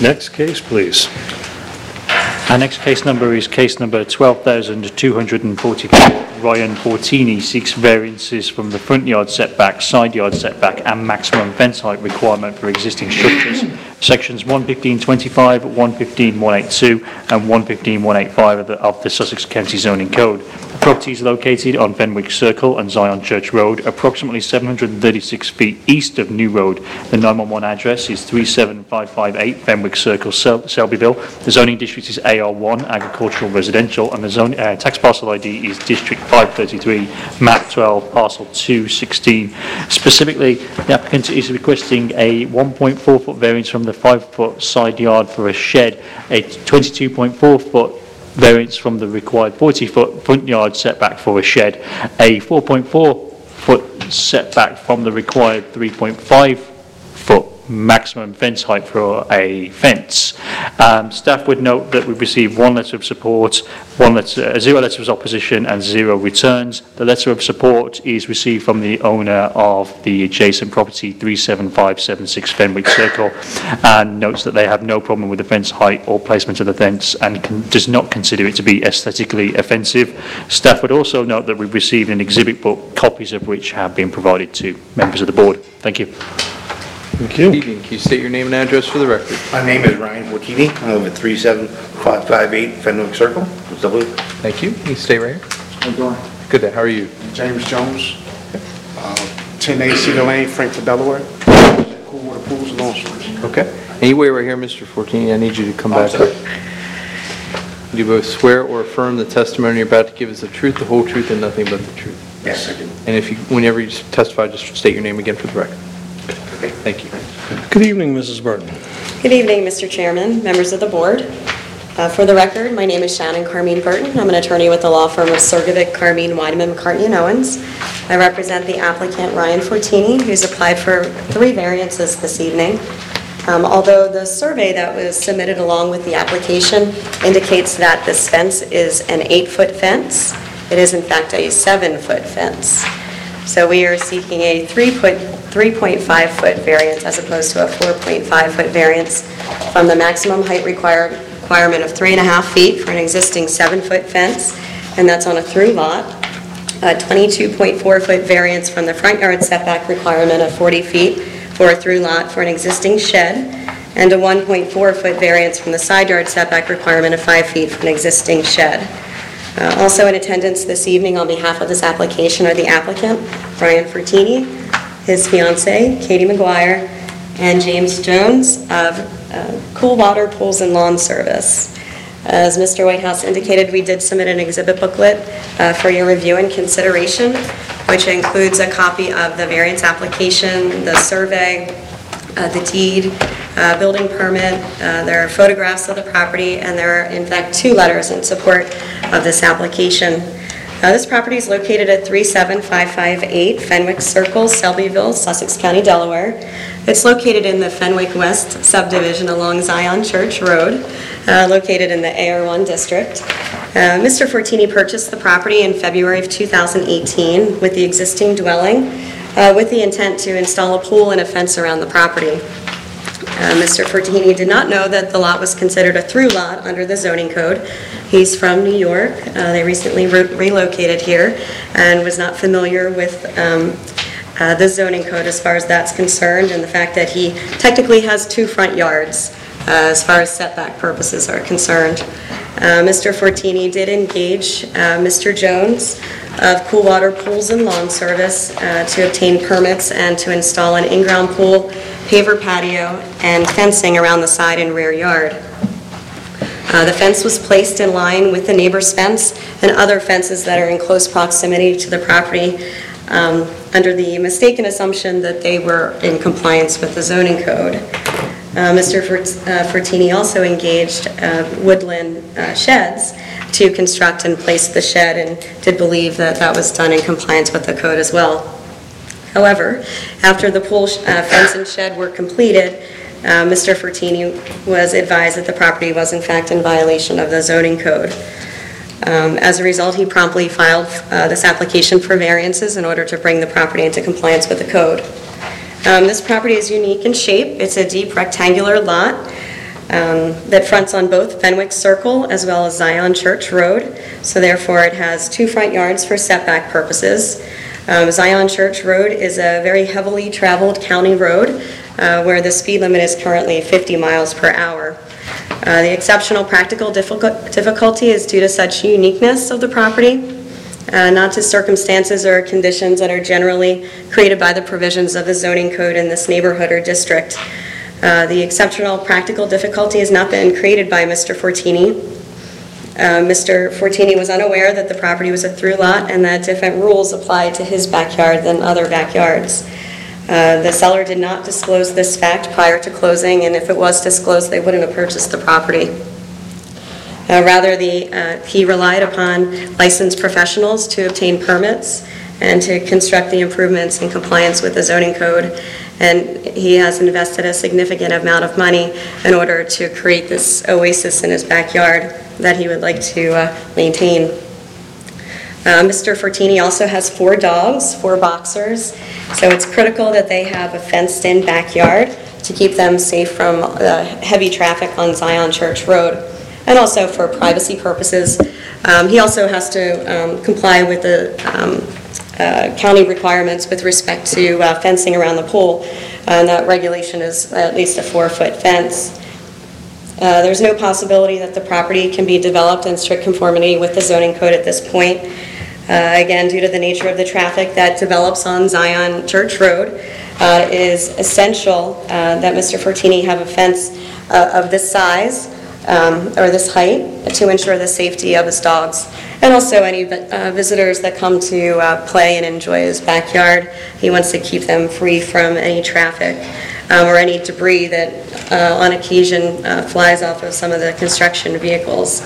Next case, please. Our next case number is case number 12,244. Ryan Fortini seeks variances from the front yard setback, side yard setback and maximum fence height requirement for existing structures. Sections 115.25, 115.182 and 115.185 of the Sussex County Zoning Code. The property is located on Fenwick Circle and Zion Church Road, approximately 736 feet east of New Road. The 911 address is 37558 Fenwick Circle, Selbyville. The zoning district is AR1, agricultural residential, and the zone tax parcel ID is District 533, map 12, parcel 216. Specifically, the applicant is requesting a 1.4 foot variance from the 5 foot side yard for a shed, a 22.4 foot variance from the required 40 foot front yard setback for a shed, a 4.4 foot setback from the required 3.5 foot maximum fence height for a fence. Staff would note that we've received one letter of support, zero letters of opposition and 0 returns. The letter of support is received from the owner of the adjacent property 37576 Fenwick Circle and notes that they have no problem with the fence height or placement of the fence and does not consider it to be aesthetically offensive. Staff would also note that we've received an exhibit book, copies of which have been provided to members of the board. Thank you. Thank you. Good evening. Can you state your name and address for the record? My name is Ryan Fortini. I live at 37558 Fenwick Circle, W. Thank you. Can you stay right here? How you doing? Good day. How are you? James Jones, 10A Cedar Lane, Frankfort, Delaware. Cool water pools and lawn service. Okay. Anyway, right here, Mr. Fortini, I need you to come back up. Do you both swear or affirm the testimony you're about to give is the truth, the whole truth, and nothing but the truth? Yes, I do. And whenever you testify, just state your name again for the record. Okay. Thank you. Good evening, Mrs. Burton. Good evening, Mr. Chairman, members of the board. For the record, my name is Shannon Carmine Burton. I'm an attorney with the law firm of Sergovic, Carmine, Weideman, McCartney & Owens. I represent the applicant Ryan Fortini, who's applied for 3 variances this evening. Although the survey that was submitted along with the application indicates that this fence is an 8-foot fence, it is in fact a 7-foot fence. So we are seeking a 3.5-foot variance as opposed to a 4.5-foot variance from the maximum height requirement of 3.5 feet for an existing 7-foot fence, and that's on a through lot. A 22.4-foot variance from the front yard setback requirement of 40 feet for a through lot for an existing shed, and a 1.4-foot variance from the side yard setback requirement of 5 feet for an existing shed. Also in attendance this evening on behalf of this application are the applicant, Ryan Fortini, his fiancée, Katie McGuire, and James Jones of Cool Water Pools and Lawn Service. As Mr. Whitehouse indicated, we did submit an exhibit booklet for your review and consideration, which includes a copy of the variance application, the survey, the deed, building permit. There are photographs of the property, and there are in fact 2 letters in support of this application. This property is located at 37558 Fenwick Circle, Selbyville, Sussex County, Delaware. It's located in the Fenwick West subdivision along Zion Church Road, located in the AR1 district. Mr. Fortini purchased the property in February of 2018 with the existing dwelling, with the intent to install a pool and a fence around the property. Mr. Fortini did not know that the lot was considered a through lot under the zoning code. He's from New York. They recently relocated here and was not familiar with the zoning code as far as that's concerned, and the fact that he technically has 2 front yards as far as setback purposes are concerned. Mr. Fortini did engage Mr. Jones of Cool Water Pools and Lawn Service to obtain permits and to install an in-ground pool, paver patio, and fencing around the side and rear yard. The fence was placed in line with the neighbor's fence and other fences that are in close proximity to the property under the mistaken assumption that they were in compliance with the zoning code. Mr. Fortini also engaged Woodland Sheds to construct and place the shed, and did believe that that was done in compliance with the code as well. However, after the pool fence and shed were completed, Mr. Fortini was advised that the property was in fact in violation of the zoning code. As a result, he promptly filed this application for variances in order to bring the property into compliance with the code. This property is unique in shape. It's a deep rectangular lot. that fronts on both Fenwick Circle as well as Zion Church Road. So therefore, it has 2 front yards for setback purposes. Zion Church Road is a very heavily traveled county road where the speed limit is currently 50 miles per hour. The exceptional practical difficulty is due to such uniqueness of the property, not to circumstances or conditions that are generally created by the provisions of the zoning code in this neighborhood or district. The exceptional practical difficulty has not been created by Mr. Fortini. Mr. Fortini was unaware that the property was a through lot and that different rules applied to his backyard than other backyards. The seller did not disclose this fact prior to closing, and if it was disclosed, they wouldn't have purchased the property. Rather, he relied upon licensed professionals to obtain permits and to construct the improvements in compliance with the zoning code, and he has invested a significant amount of money in order to create this oasis in his backyard that he would like to maintain. Mr. Fortini also has 4 dogs, 4 boxers, so it's critical that they have a fenced-in backyard to keep them safe from heavy traffic on Zion Church Road, and also for privacy purposes. He also has to comply with the county requirements with respect to fencing around the pool, and that regulation is at least a 4-foot fence. There's no possibility that the property can be developed in strict conformity with the zoning code at this point. Again, due to the nature of the traffic that develops on Zion Church Road, it is essential that Mr. Fortini have a fence of this size or this height to ensure the safety of his dogs, and also any visitors that come to play and enjoy his backyard. He wants to keep them free from any traffic or any debris that on occasion flies off of some of the construction vehicles.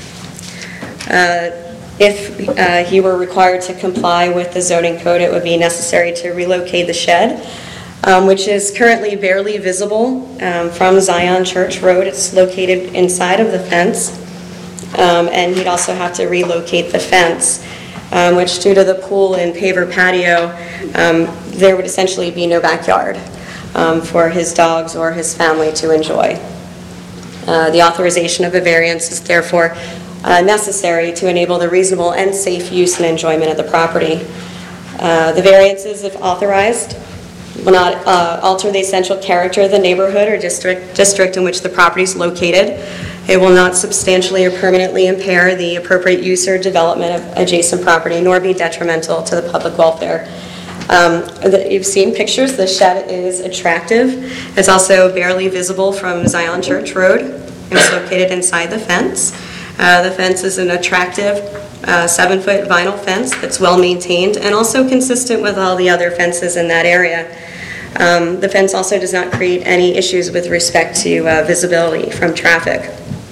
If he were required to comply with the zoning code, it would be necessary to relocate the shed, which is currently barely visible from Zion Church Road. It's located inside of the fence, and he'd also have to relocate the fence, which due to the pool and paver patio, there would essentially be no backyard for his dogs or his family to enjoy. The authorization of a variance is therefore necessary to enable the reasonable and safe use and enjoyment of the property. The variances, if authorized, will not alter the essential character of the neighborhood or district in which the property is located. It will not substantially or permanently impair the appropriate use or development of adjacent property, nor be detrimental to the public welfare. You've seen pictures. The shed is attractive. It's also barely visible from Zion Church Road. It's located inside the fence. The fence is an attractive 7-foot vinyl fence that's well maintained and also consistent with all the other fences in that area. The fence also does not create any issues with respect to visibility from traffic.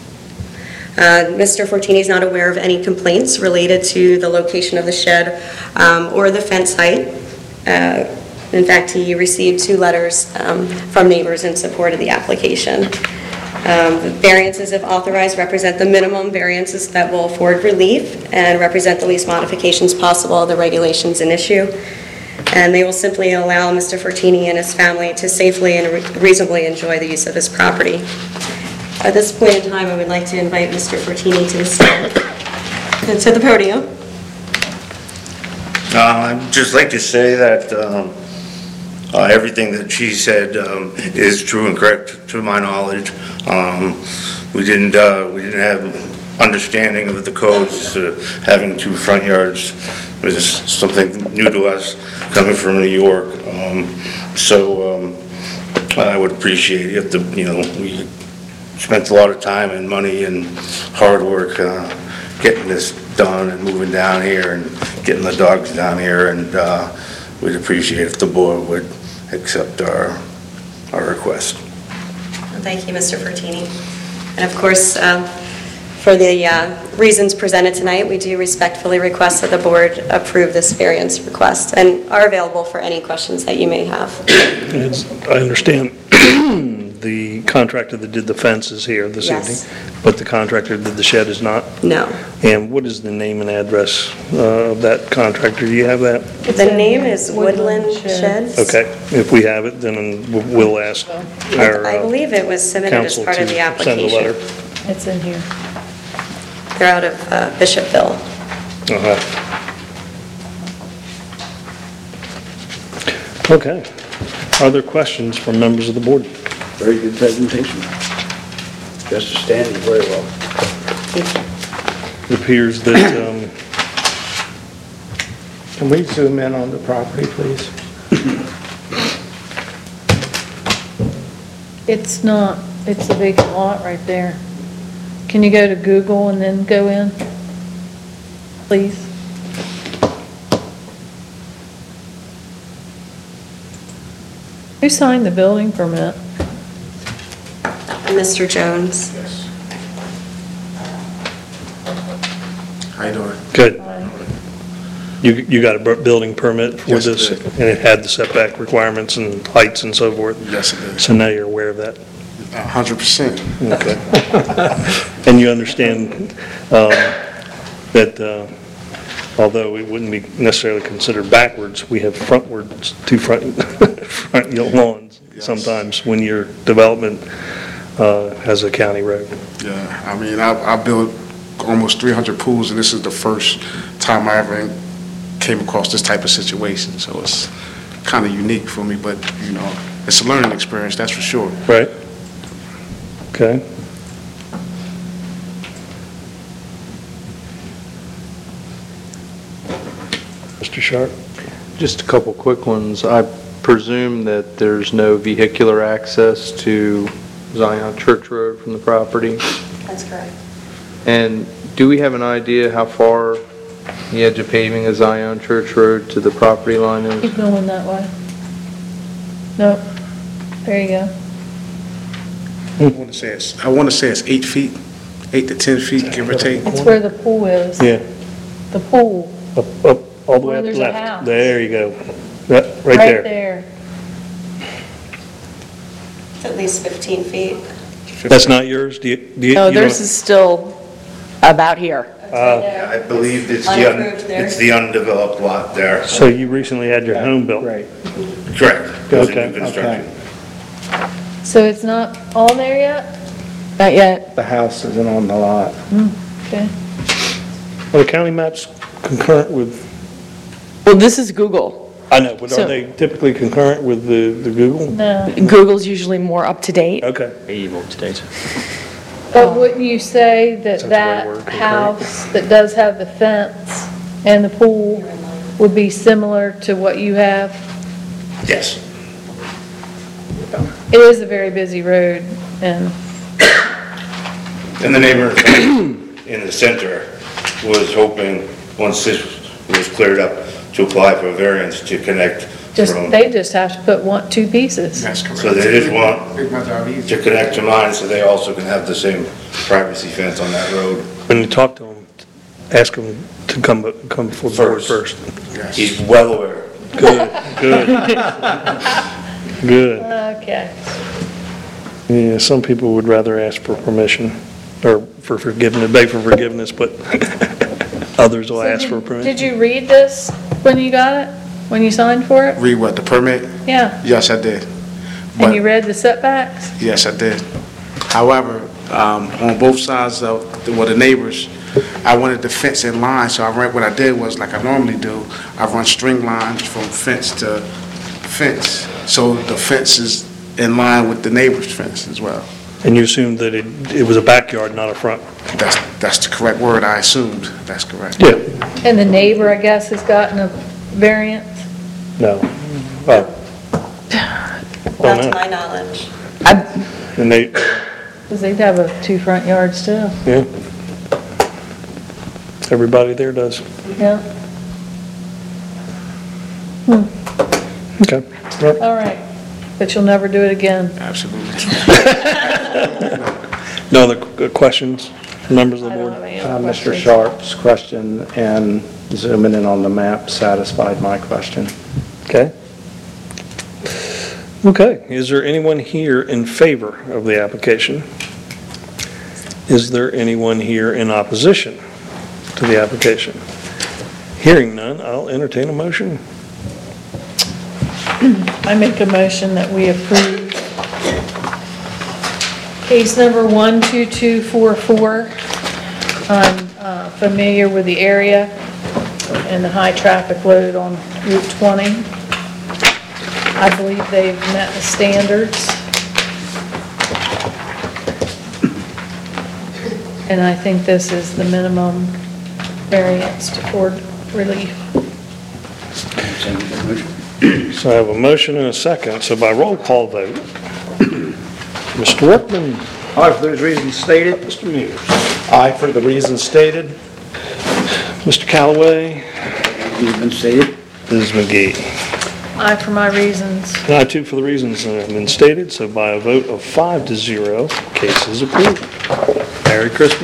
Mr. Fortini is not aware of any complaints related to the location of the shed or the fence height. In fact, he received 2 letters from neighbors in support of the application. The variances, if authorized, represent the minimum variances that will afford relief and represent the least modifications possible of the regulations in issue. And they will simply allow Mr. Fortini and his family to safely and reasonably enjoy the use of his property. At this point in time, I would like to invite Mr. Fortini to the stand, to the podium. I'd just like to say that everything that she said is true and correct to my knowledge. We didn't have understanding of the codes. Having 2 front yards was something new to us coming from New York. So I would appreciate if we spent a lot of time and money and hard work getting this done and moving down here and getting the dogs down here, and we'd appreciate if the board would accept our request. Thank you, Mr. Fortini. And of course, for the reasons presented tonight, we do respectfully request that the board approve this variance request and are available for any questions that you may have. I understand the contractor that did the fence is here this evening? Yes. But the contractor that did the shed is not? No. And what is the name and address of that contractor? Do you have that? The name is Woodland Sheds. Okay, if we have it, then we'll ask our I believe it was submitted as council part to of the send a letter. application. It's in here. They're out of Bishopville. Uh-huh. Okay. Are there questions from members of the board? Very good presentation. Just standing very well. It appears that, Can we zoom in on the property, please? It's not, it's a big lot right there. Can you go to Google and then go in, please? Who signed the building permit? Mr. Jones. How you doing? good. You got a building permit for Yes, I this? did. And it had the setback requirements and heights and so forth? Yes, it is. So now you're aware of that? 100%. Okay. And you understand that although it wouldn't be necessarily considered backwards, we have frontwards, two front lawns Yes. sometimes when your development has a county road. Yeah, I mean, I built almost 300 pools, and this is the first time I ever came across this type of situation, so it's kind of unique for me, but, you know, it's a learning experience, that's for sure. Right? Okay. Mr. Sharp? Just a couple quick ones. I presume that there's no vehicular access to Zion Church Road from the property? That's correct. And do we have an idea how far the edge of paving of Zion Church Road to the property line is? Keep going that way. Nope. There you go. I want to say it's 8 feet, 8 to 10 feet, give or take. It's where the pool is. Yeah. The pool, Up, all the way Where up there's a left. house. There you go. Right right there. there. It's at least 15 feet. That's not yours? Do you? No, you theirs don't- is still about here. I believe it's Unapproved there. it's the undeveloped lot there. So you recently had your home built? Right. Correct. It was a new Okay. construction. So it's not all there yet? Not yet. The house isn't on the lot. Okay. Are the county maps concurrent with, Well, this is Google. I know, but are So- they typically concurrent with the Google? No. Google's usually more up to date. Okay. But wouldn't you say that That's the right that word, concurrent. house that does have the fence and the pool would be similar to what you have? Yes. It is a very busy road, and And the neighbor in the center was hoping, once this was cleared up, to apply for a variance to connect from, they just have to put two pieces. That's correct. so they just want Make my job to easier. connect to mine, so they also can have the same privacy fence on that road. When you talk to them, ask them to come before the board first. Yes. He's well aware. Good, good. Good. Okay. Yeah, some people would rather ask for permission, or for forgiveness, beg for forgiveness, but others will So ask for Did permission. you read this when you got it? When you signed for it? Read what, the permit? Yeah. Yes, I did. And you read the setbacks? Yes, I did. However, on both sides of, the neighbors, I wanted the fence in line, so what I did was, like I normally do, I run string lines from fence to fence, so the fence is in line with the neighbor's fence as well. And you assumed that it was a backyard, not a front? That's the correct word, I assumed. That's correct. Yeah. And the neighbor, I guess, has gotten a variance? No. Oh. Not to no. my knowledge. And they, Because they'd have 2 front yards too. yeah. Everybody there does. Yeah. Okay. Well, All right. But you'll never do it again. Absolutely. no other questions from members of I the don't board? have any other Mr. questions. Sharp's question and zooming in on the map satisfied my question. Okay. Okay, is there anyone here in favor of the application? Is there anyone here in opposition to the application? Hearing none, I'll entertain a motion. I make a motion that we approve case number 12244. I'm familiar with the area and the high traffic load on Route 20. I believe they've met the standards. And I think this is the minimum variance toward relief. Second that motion. So I have a motion and a second, so by roll call vote, Mr. Workman. Aye, for those reasons stated. Mr. Mears. Aye for the reasons stated. Mr. Callaway. You've been stated. Ms. McGee. Aye for my reasons. And I too for the reasons that have been stated, so by a vote of 5-0, case is approved. Merry Christmas.